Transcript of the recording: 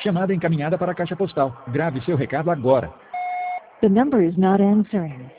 Chamada encaminhada para a caixa postal. Grave seu recado agora. The number is not answering.